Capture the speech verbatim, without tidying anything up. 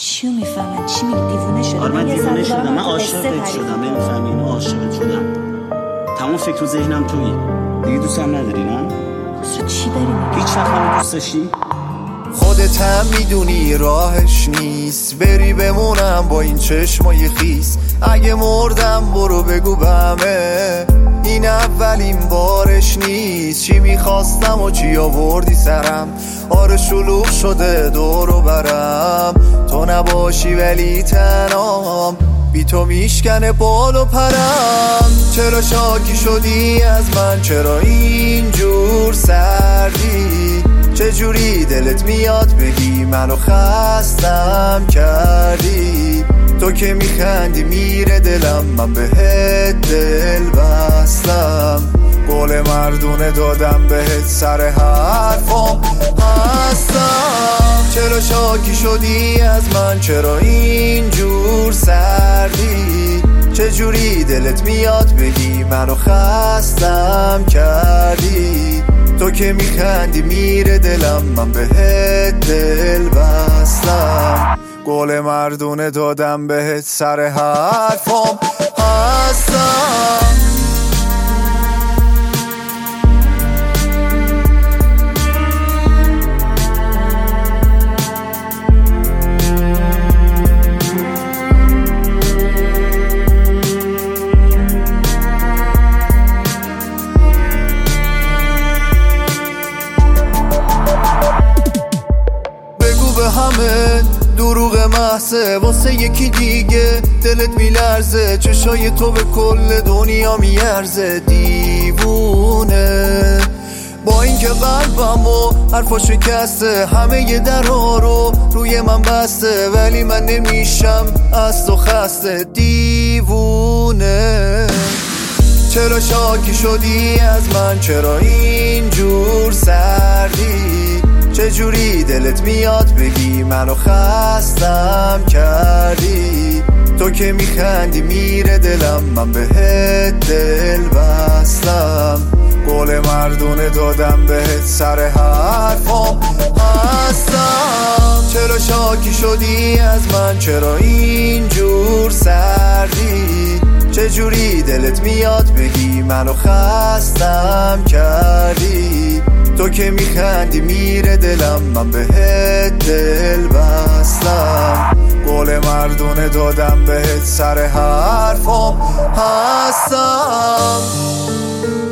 چیو میفهمن؟ چی میگی؟ دیوونه شدم؟ آره من دیوونه شدم، من عاشقت شدم، نمیفهمی اینو؟ عاشقت شدم، تمام فکر و ذهنم تویی دیگه. دوستم نداری نه؟ خسرو چی داری میگی؟ هیچ وقت منو دوست داشتی؟ خودت هم میدونی راهش نیست بری بمونم با این چشمای خیس. اگه مردم برو بگو بمه، این اولین بارش نیست. چی میخواستم و چی آوردی سرم، آره شلوغ شده دورو برم. تو نباشی ولی تنام، بی تو میشکنه بال و پرم. چرا شاکی شدی از من، چرا اینجور سردی؟ چجوری دلت میاد بگی منو خستم کردی؟ تو که میخندی میره دلم، من بهت دل بستم. قول مردونه دادم بهت سر حرفم هستم. چرا شاکی شدی از من، چرا اینجور سردی؟ چجوری دلت میاد بگی منو خستم کردی؟ تو که میخندی میره دلم، من بهت دل بستم. قول مردونه دادم بهت سر حرفم هستم. همه دروغ محضه واسه یکی دیگه، دلت میلرزه، چشای تو به کل دنیا میارزه. دیوونه با اینکه قلبم و حرفا شکسته، همه ی درها رو روی من بسته، ولی من نمیشم از تو خسته. دیوونه چرا شاکی شدی از من، چرا اینجور سردی؟ چجوری دلت میاد بگی منو خستم کردی؟ تو که میخندی میره دلم، من بهت دل بستم. قول مردونه دادم بهت سر حرفم هستم. چرا شاکی شدی از من، چرا اینجور سردی؟ چجوری دلت میاد بگی منو خستم کردی؟ تو که میخندی میره دلم، من بهت دل بستم. قول مردونه دادم بهت سر حرفم هستم.